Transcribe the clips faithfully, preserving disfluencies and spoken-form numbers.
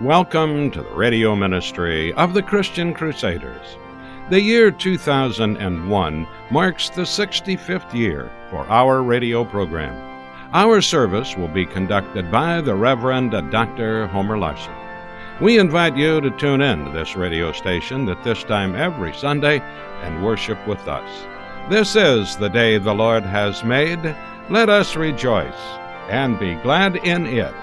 Welcome to the radio ministry of the Christian Crusaders. The year two thousand one marks the sixty-fifth year for our radio program. Our service will be conducted by the Reverend Doctor Homer Larson. We invite you to tune in to this radio station at this time every Sunday and worship with us. This is the day the Lord has made. Let us rejoice and be glad in it.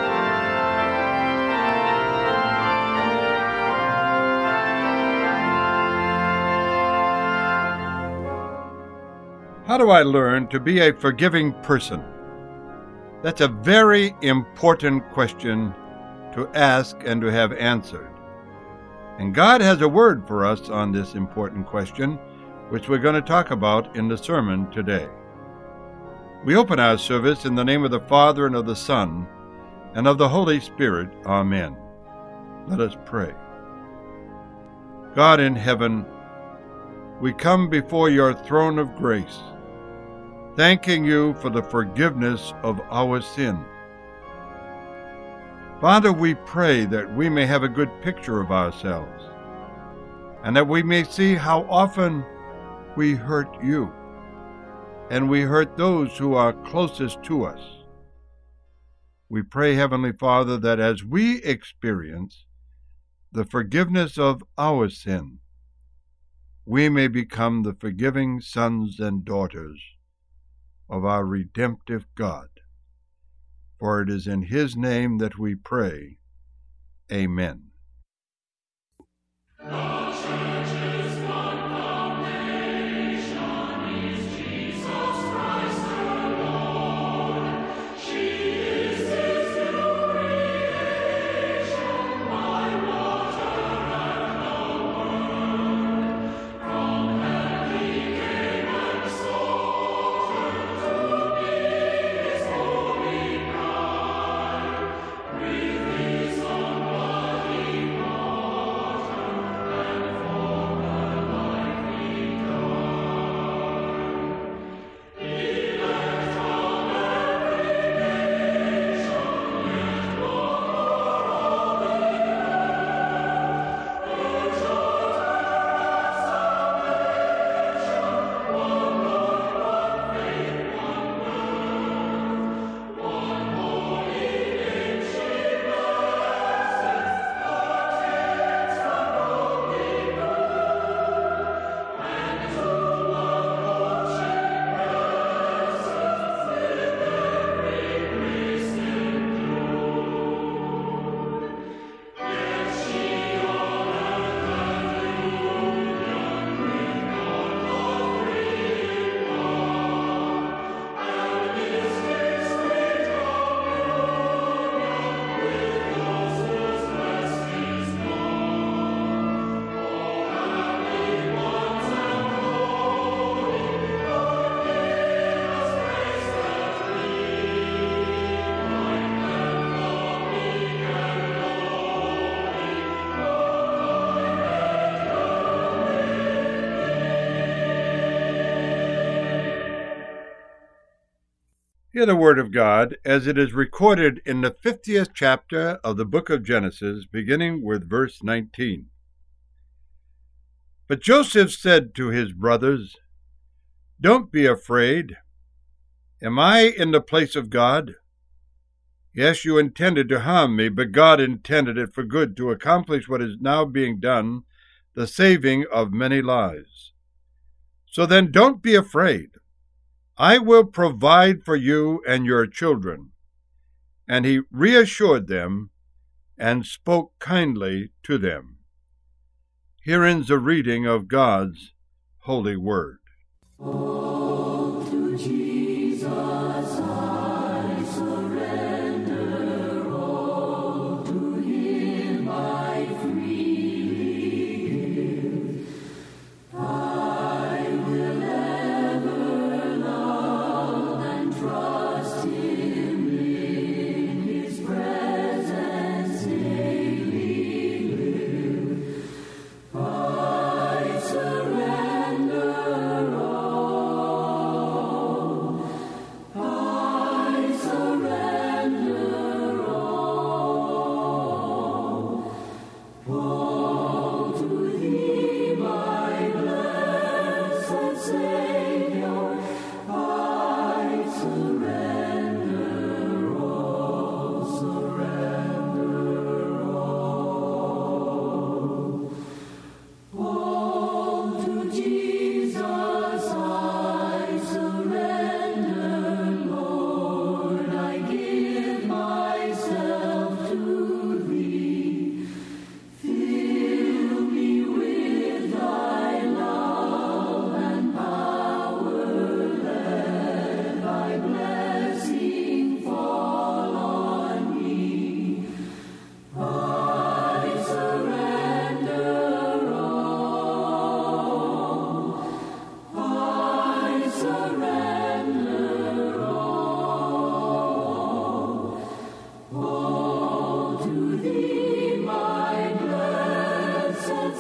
How do I learn to be a forgiving person? That's a very important question to ask and to have answered. And God has a word for us on this important question, which we're going to talk about in the sermon today. We open our service in the name of the Father, and of the Son, and of the Holy Spirit. Amen. Let us pray. God in heaven, we come before your throne of grace, thanking you for the forgiveness of our sin. Father, we pray that we may have a good picture of ourselves, and that we may see how often we hurt you, and we hurt those who are closest to us. We pray, Heavenly Father, that as we experience the forgiveness of our sin, we may become the forgiving sons and daughters of our redemptive God. For it is in his name that we pray. Amen. Hear the word of God as it is recorded in the fiftieth chapter of the book of Genesis, beginning with verse nineteen. But Joseph said to his brothers, "Don't be afraid. Am I in the place of God? Yes, you intended to harm me, but God intended it for good, to accomplish what is now being done, the saving of many lives. So then don't be afraid. I will provide for you and your children." And he reassured them and spoke kindly to them. Here ends the reading of God's holy word. Oh, to Jesus I surrender all, to him I freely give. I will ever love and trust him, in his presence daily live. I surrender all.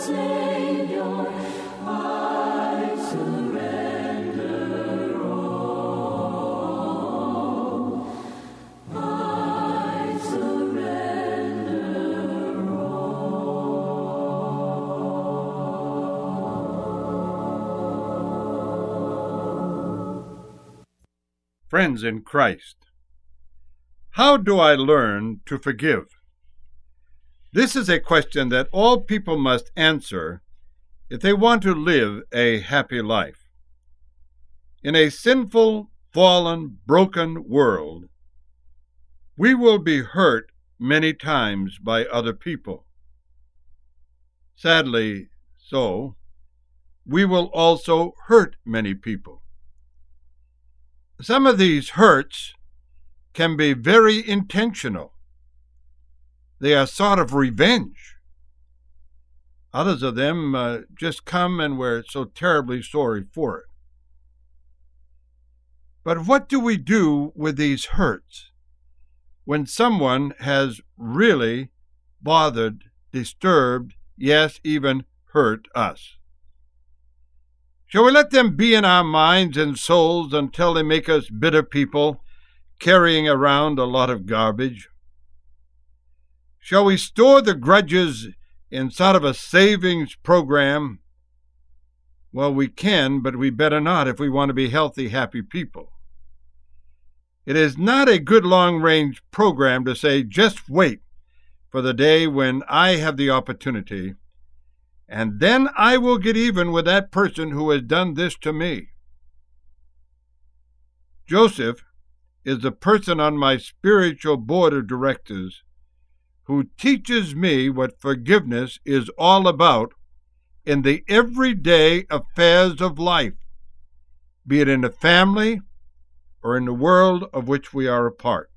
Savior, I surrender all. I surrender all. Friends in Christ, how do I learn to forgive? This is a question that all people must answer if they want to live a happy life. In a sinful, fallen, broken world, we will be hurt many times by other people. Sadly so, we will also hurt many people. Some of these hurts can be very intentional. They are sort of revenge. Others of them uh, just come and we're so terribly sorry for it. But what do we do with these hurts when someone has really bothered, disturbed, yes, even hurt us? Shall we let them be in our minds and souls until they make us bitter people, carrying around a lot of garbage? Shall we store the grudges inside of a savings program? Well, we can, but we better not if we want to be healthy, happy people. It is not a good long-range program to say, just wait for the day when I have the opportunity, and then I will get even with that person who has done this to me. Joseph is the person on my spiritual board of directors who teaches me what forgiveness is all about in the everyday affairs of life, be it in the family or in the world of which we are a part.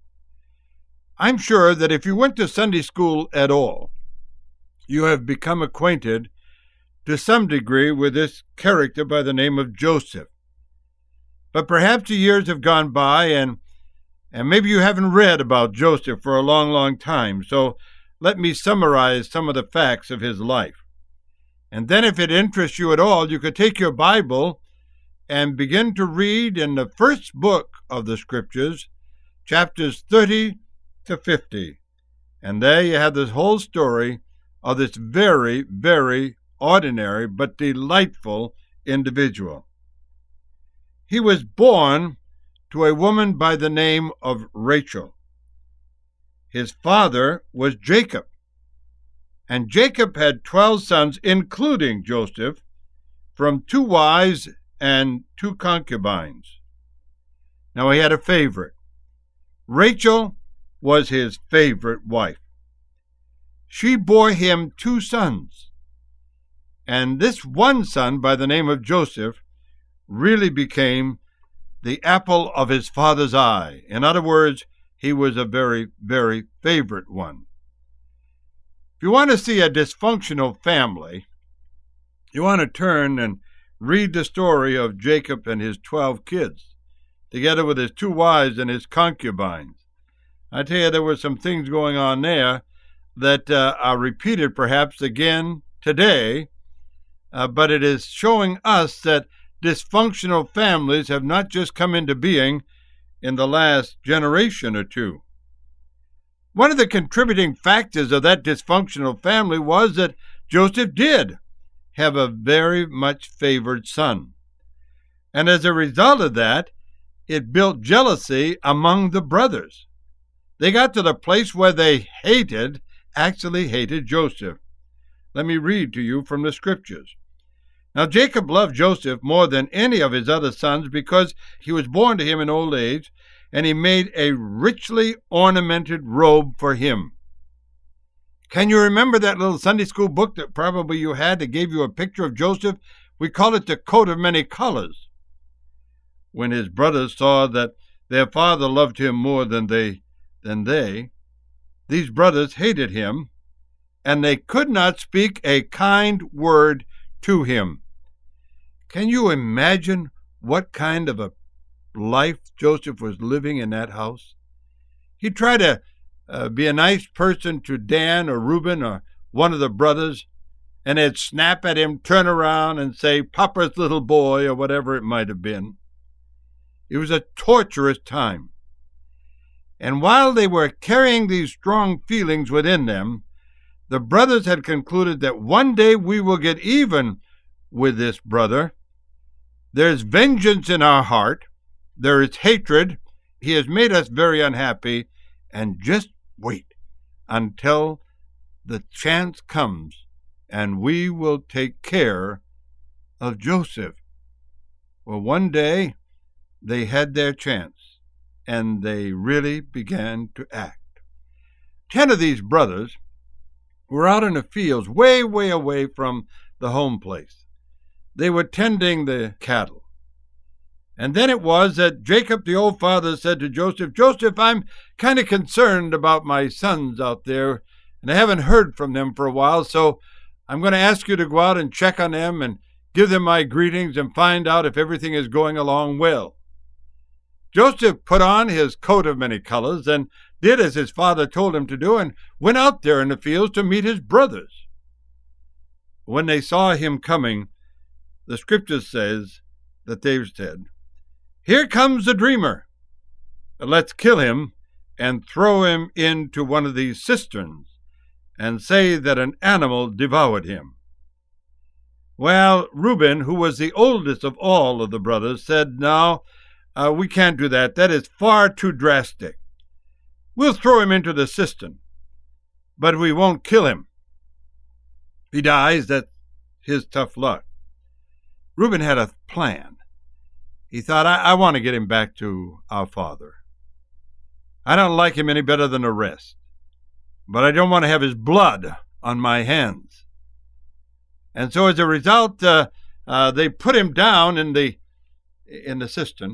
I'm sure that if you went to Sunday school at all, you have become acquainted to some degree with this character by the name of Joseph. But perhaps the years have gone by and And maybe you haven't read about Joseph for a long, long time, so let me summarize some of the facts of his life. And then if it interests you at all, you could take your Bible and begin to read in the first book of the Scriptures, chapters thirty to fifty. And there you have this whole story of this very, very ordinary but delightful individual. He was born to a woman by the name of Rachel. His father was Jacob, and Jacob had twelve sons, including Joseph, from two wives and two concubines. Now he had a favorite. Rachel was his favorite wife. She bore him two sons, and this one son by the name of Joseph really became the apple of his father's eye. In other words, he was a very, very favorite one. If you want to see a dysfunctional family, you want to turn and read the story of Jacob and his twelve kids, together with his two wives and his concubines. I tell you, there were some things going on there that uh, are repeated perhaps again today, uh, but it is showing us that dysfunctional families have not just come into being in the last generation or two. One of the contributing factors of that dysfunctional family was that Joseph did have a very much favored son. And as a result of that, it built jealousy among the brothers. They got to the place where they hated, actually hated Joseph. Let me read to you from the Scriptures. Now Jacob loved Joseph more than any of his other sons because he was born to him in old age, and he made a richly ornamented robe for him. Can you remember that little Sunday school book that probably you had that gave you a picture of Joseph? We call it the coat of many colors. When his brothers saw that their father loved him more than they, than they, these brothers hated him, and they could not speak a kind word to him. Can you imagine what kind of a life Joseph was living in that house? He tried to uh, be a nice person to Dan or Reuben or one of the brothers, and they'd snap at him, turn around, and say, "Papa's little boy," or whatever it might have been. It was a torturous time. And while they were carrying these strong feelings within them, the brothers had concluded that one day we will get even with this brother. There's vengeance in our heart. There is hatred. He has made us very unhappy. And just wait until the chance comes, and we will take care of Joseph. Well, one day they had their chance, and they really began to act. Ten of these brothers were out in the fields, way, way away from the home place. They were tending the cattle. And then it was that Jacob, the old father, said to Joseph, "Joseph, I'm kind of concerned about my sons out there, and I haven't heard from them for a while, so I'm going to ask you to go out and check on them and give them my greetings and find out if everything is going along well." Joseph put on his coat of many colors and did as his father told him to do, and went out there in the fields to meet his brothers. When they saw him coming, the scripture says that they said, "Here comes the dreamer. Let's kill him and throw him into one of these cisterns and say that an animal devoured him." Well, Reuben, who was the oldest of all of the brothers, said, "No, uh, we can't do that. That is far too drastic. We'll throw him into the cistern, but we won't kill him. If he dies, that's his tough luck." Reuben had a plan. He thought, I, I want to get him back to our father. I don't like him any better than the rest, but I don't want to have his blood on my hands. And so as a result, uh, uh, they put him down in the in the cistern.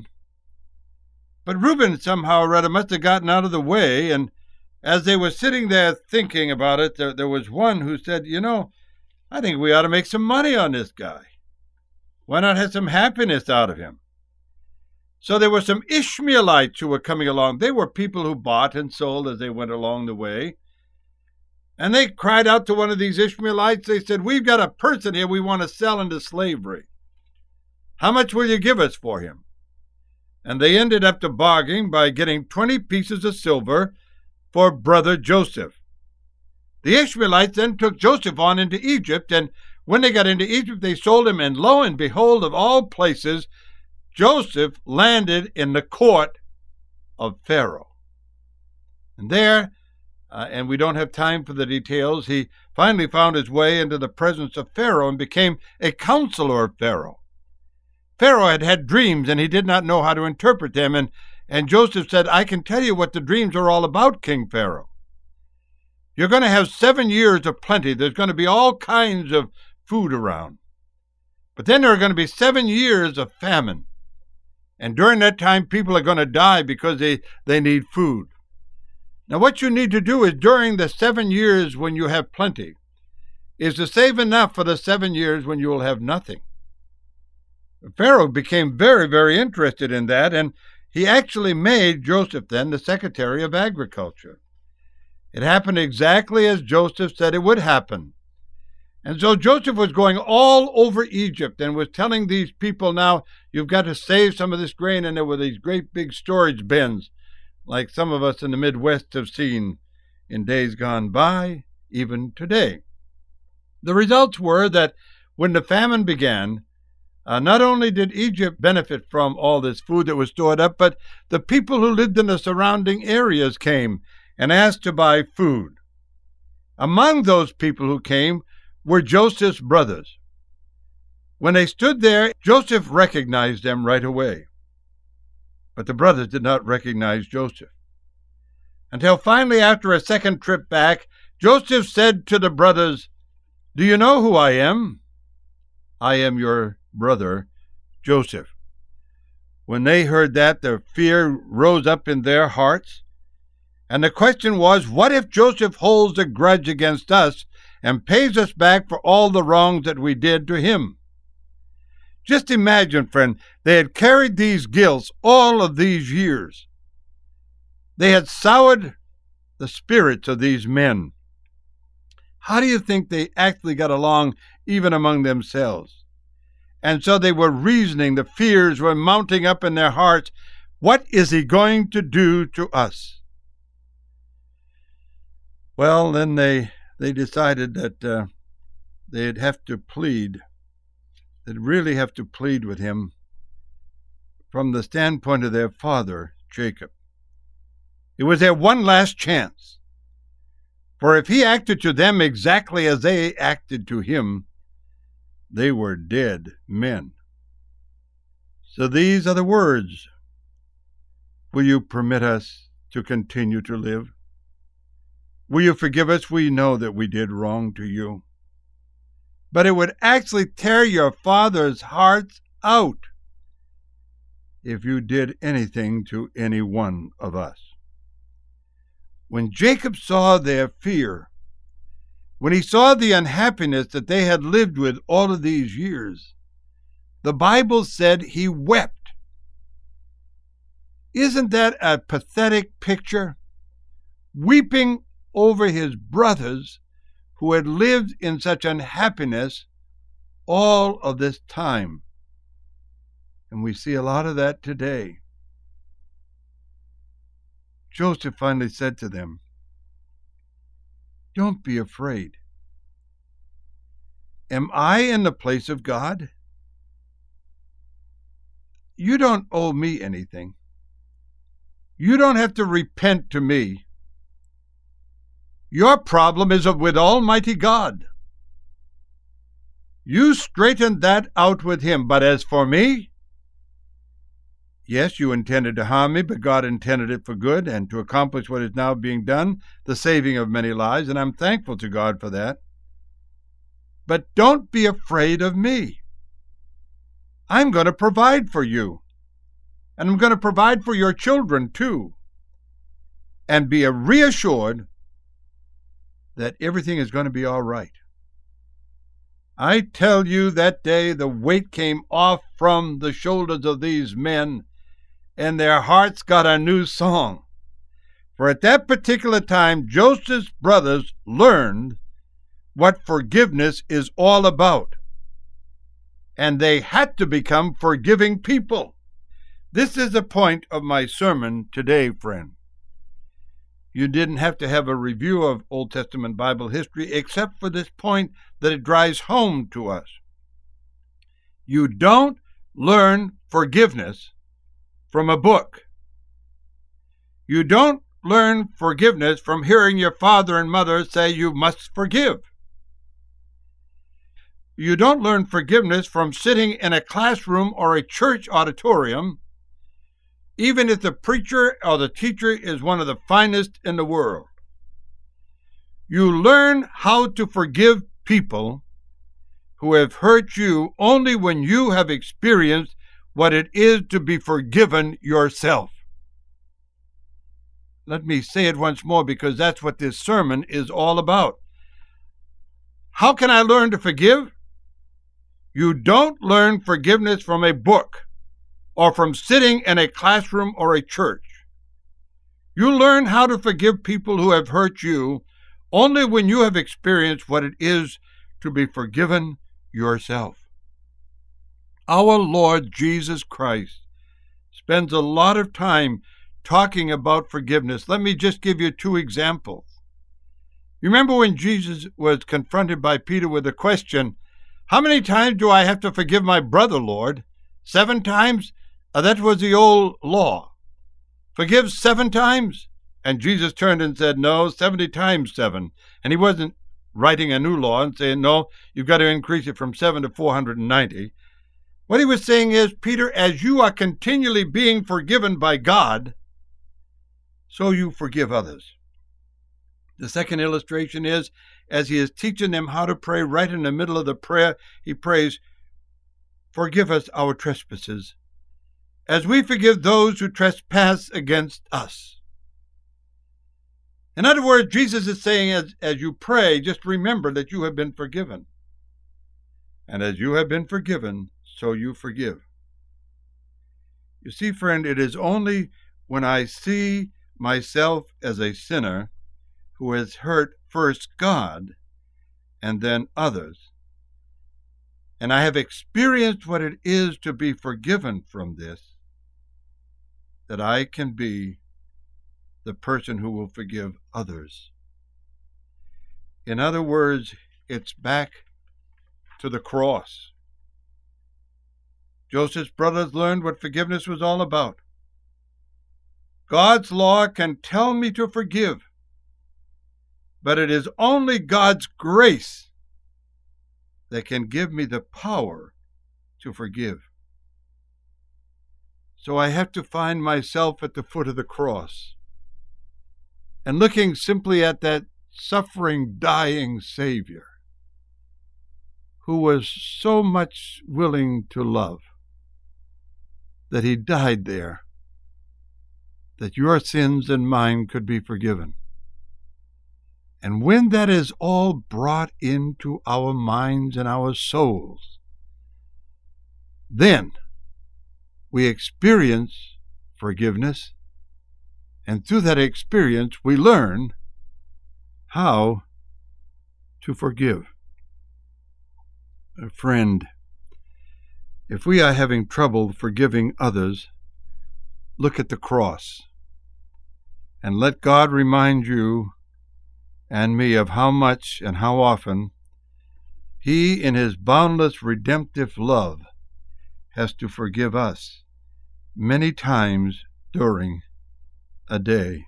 But Reuben somehow or other must have gotten out of the way, and as they were sitting there thinking about it, there, there was one who said, "You know, I think we ought to make some money on this guy. Why not have some happiness out of him?" So there were some Ishmaelites who were coming along. They were people who bought and sold as they went along the way. And they cried out to one of these Ishmaelites. They said, "We've got a person here we want to sell into slavery. How much will you give us for him?" And they ended up to bargaining by getting twenty pieces of silver for brother Joseph. The Ishmaelites then took Joseph on into Egypt, and when they got into Egypt, they sold him, and lo and behold, of all places, Joseph landed in the court of Pharaoh. And there, uh, and we don't have time for the details, he finally found his way into the presence of Pharaoh and became a counselor of Pharaoh. Pharaoh had had dreams, and he did not know how to interpret them, and, and Joseph said, "I can tell you what the dreams are all about, King Pharaoh. You're going to have seven years of plenty. There's going to be all kinds of food around. But then there are going to be seven years of famine. And during that time, people are going to die because they, they need food. Now, what you need to do is during the seven years when you have plenty, is to save enough for the seven years when you will have nothing." Pharaoh became very, very interested in that, and he actually made Joseph then the Secretary of Agriculture. It happened exactly as Joseph said it would happen. And so Joseph was going all over Egypt and was telling these people, now, you've got to save some of this grain. And there were these great big storage bins, like some of us in the Midwest have seen in days gone by, even today. The results were that when the famine began, uh, not only did Egypt benefit from all this food that was stored up, but the people who lived in the surrounding areas came and asked to buy food. Among those people who came were Joseph's brothers. When they stood there, Joseph recognized them right away. But the brothers did not recognize Joseph. Until finally, after a second trip back, Joseph said to the brothers, "Do you know who I am? I am your brother, Joseph." When they heard that, the fear rose up in their hearts. And the question was, what if Joseph holds a grudge against us and pays us back for all the wrongs that we did to him? Just imagine, friend, they had carried these guilts all of these years. They had soured the spirits of these men. How do you think they actually got along even among themselves? And so they were reasoning. The fears were mounting up in their hearts. What is he going to do to us? Well, then they they decided that uh, they'd have to plead. They'd really have to plead with him from the standpoint of their father, Jacob. It was their one last chance. For if he acted to them exactly as they acted to him, they were dead men. So these are the words. Will you permit us to continue to live? Will you forgive us? We know that we did wrong to you. But it would actually tear your father's hearts out if you did anything to any one of us. When Jacob saw their fear, when he saw the unhappiness that they had lived with all of these years, the Bible said he wept. Isn't that a pathetic picture? Weeping over his brothers who had lived in such unhappiness all of this time. And we see a lot of that today. Joseph finally said to them, "Don't be afraid. Am I in the place of God? You don't owe me anything. You don't have to repent to me. Your problem is with Almighty God. You straightened that out with him. But as for me, yes, you intended to harm me, but God intended it for good and to accomplish what is now being done, the saving of many lives, and I'm thankful to God for that. But don't be afraid of me. I'm going to provide for you, and I'm going to provide for your children too, and be reassured that everything is going to be all right." I tell you, that day the weight came off from the shoulders of these men, and their hearts got a new song. For at that particular time, Joseph's brothers learned what forgiveness is all about, and they had to become forgiving people. This is the point of my sermon today, friend. You didn't have to have a review of Old Testament Bible history except for this point that it drives home to us. You don't learn forgiveness from a book. You don't learn forgiveness from hearing your father and mother say you must forgive. You don't learn forgiveness from sitting in a classroom or a church auditorium, even if the preacher or the teacher is one of the finest in the world. You learn how to forgive people who have hurt you only when you have experienced what it is to be forgiven yourself. Let me say it once more, because that's what this sermon is all about. How can I learn to forgive? You don't learn forgiveness from a book or from sitting in a classroom or a church. You learn how to forgive people who have hurt you only when you have experienced what it is to be forgiven yourself. Our Lord Jesus Christ spends a lot of time talking about forgiveness. Let me just give you two examples. You remember when Jesus was confronted by Peter with the question, "How many times do I have to forgive my brother, Lord? Seven times?" Uh, that was the old law. Forgive seven times? And Jesus turned and said, "No, seventy times seven." And he wasn't writing a new law and saying, "No, you've got to increase it from seven to four hundred ninety. What he was saying is, Peter, as you are continually being forgiven by God, so you forgive others. The second illustration is, as he is teaching them how to pray, right in the middle of the prayer, he prays, "Forgive us our trespasses, as we forgive those who trespass against us." In other words, Jesus is saying, as, as you pray, just remember that you have been forgiven. And as you have been forgiven, so you forgive. You see, friend, it is only when I see myself as a sinner who has hurt first God and then others. And I have experienced what it is to be forgiven from this, that I can be the person who will forgive others. In other words, it's back to the cross. Joseph's brothers learned what forgiveness was all about. God's law can tell me to forgive, but it is only God's grace that can give me the power to forgive. So I have to find myself at the foot of the cross and looking simply at that suffering, dying Savior who was so much willing to love that he died there, that your sins and mine could be forgiven. And when that is all brought into our minds and our souls, then we experience forgiveness, and through that experience we learn how to forgive. A friend, if we are having trouble forgiving others, look at the cross and let God remind you and me of how much and how often He, in His boundless redemptive love, has to forgive us many times during a day.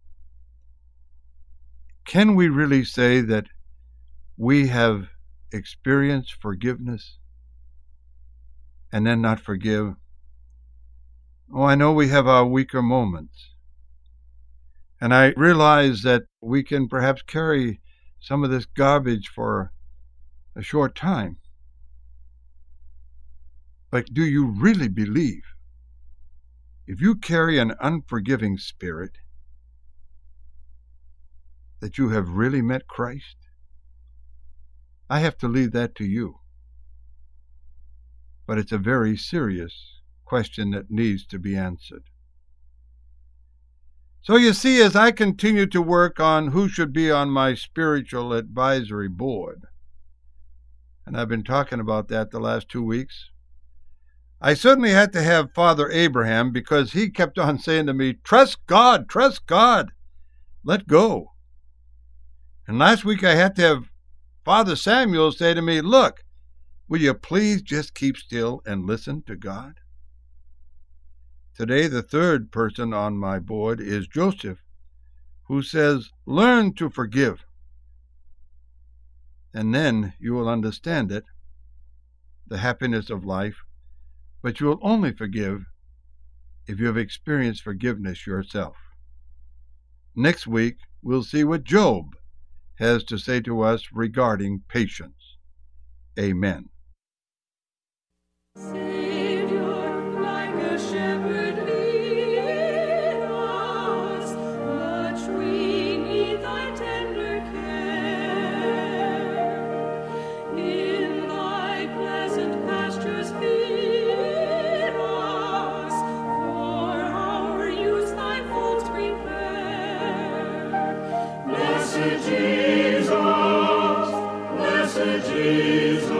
Can we really say that we have experienced forgiveness and then not forgive? Oh, I know we have our weaker moments. And I realize that we can perhaps carry some of this garbage for a short time. But do you really believe, if you carry an unforgiving spirit, that you have really met Christ? I have to leave that to you. But it's a very serious question that needs to be answered. So you see, as I continue to work on who should be on my spiritual advisory board, and I've been talking about that the last two weeks, I certainly had to have Father Abraham, because he kept on saying to me, trust God, trust God, let go. And last week I had to have Father Samuel say to me, look, will you please just keep still and listen to God? Today, the third person on my board is Joseph, who says, learn to forgive. And then you will understand it, the happiness of life, but you will only forgive if you have experienced forgiveness yourself. Next week, we'll see what Job has to say to us regarding patience. Amen. Savior, like a shepherd, lead us much we need thy tender care. In thy pleasant pastures feed us, for our use thy folds prepare. Blessed Jesus, blessed Jesus,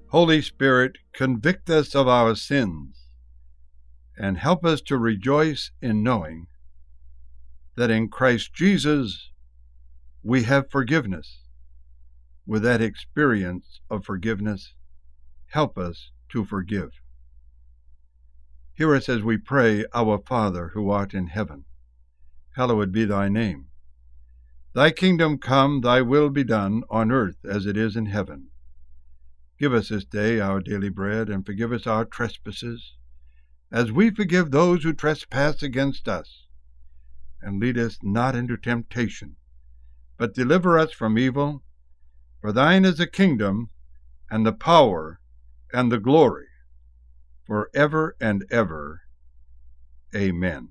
Holy Spirit, convict us of our sins and help us to rejoice in knowing that in Christ Jesus we have forgiveness. With that experience of forgiveness, help us to forgive. Hear us as we pray, Our Father, who art in heaven, hallowed be thy name. Thy kingdom come, thy will be done, on earth as it is in heaven. Give us this day our daily bread, and forgive us our trespasses, as we forgive those who trespass against us. And lead us not into temptation, but deliver us from evil. For thine is the kingdom, and the power, and the glory, for ever and ever. Amen.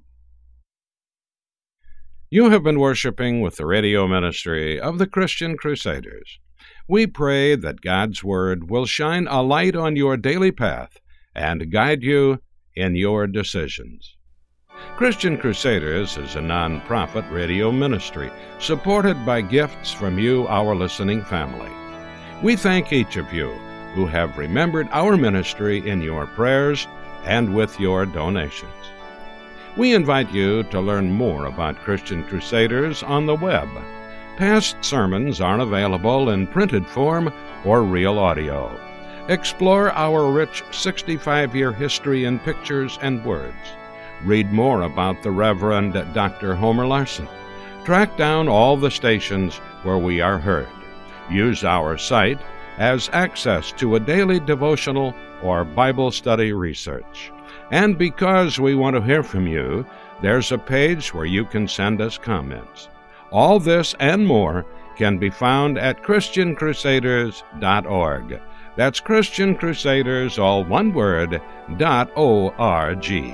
You have been worshiping with the radio ministry of the Christian Crusaders. We pray that God's Word will shine a light on your daily path and guide you in your decisions. Christian Crusaders is a non-profit radio ministry supported by gifts from you, our listening family. We thank each of you who have remembered our ministry in your prayers and with your donations. We invite you to learn more about Christian Crusaders on the web. Past sermons are available in printed form or real audio. Explore our rich sixty-five-year history in pictures and words. Read more about the Reverend Doctor Homer Larson. Track down all the stations where we are heard. Use our site as access to a daily devotional or Bible study research. And because we want to hear from you, there's a page where you can send us comments. All this and more can be found at Christian Crusaders dot org. That's Christian Crusaders, all one word, dot O R G.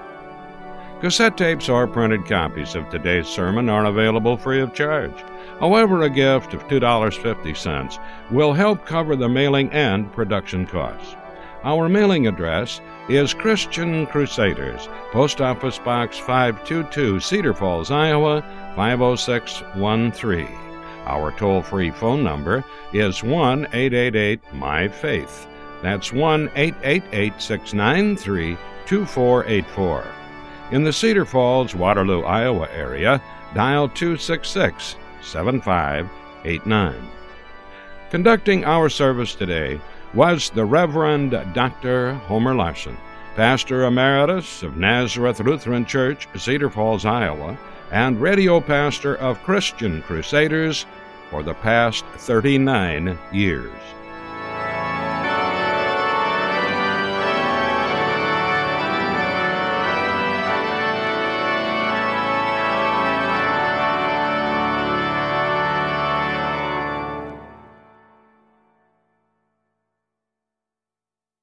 Cassette tapes or printed copies of today's sermon are available free of charge. However, a gift of two dollars and fifty cents will help cover the mailing and production costs. Our mailing address is Christian Crusaders, Post Office Box five two two, Cedar Falls, Iowa, five oh six one three. Our toll-free phone number is one eight eight eight, M Y Faith. That's one eight eight eight, six nine three, two four eight four. In the Cedar Falls, Waterloo, Iowa area, dial two six six, seven five eight nine. Conducting our service today was the Reverend Doctor Homer Larson, Pastor Emeritus of Nazareth Lutheran Church, Cedar Falls, Iowa, and radio pastor of Christian Crusaders for the past thirty-nine years.